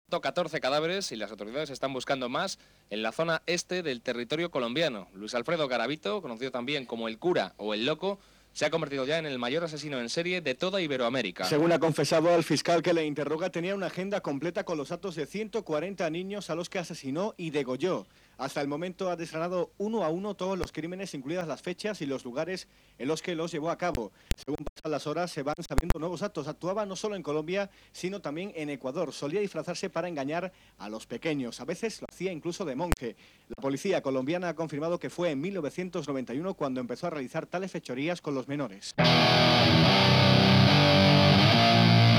14 cadáveres y las autoridades están buscando más en la zona este del territorio colombiano. Luis Alfredo Garavito, conocido también como el cura o el loco, se ha convertido ya en el mayor asesino en serie de toda Iberoamérica. Según ha confesado al fiscal que le interroga, tenía una agenda completa con los datos de 140 niños a los que asesinó y degolló. Hasta el momento ha desgranado uno a uno todos los crímenes, incluidas las fechas y los lugares en los que los llevó a cabo. Según pasan las horas, se van sabiendo nuevos datos. Actuaba no solo en Colombia, sino también en Ecuador. Solía disfrazarse para engañar a los pequeños. A veces lo hacía incluso de monje. La policía colombiana ha confirmado que fue en 1991 cuando empezó a realizar tales fechorías con los menores.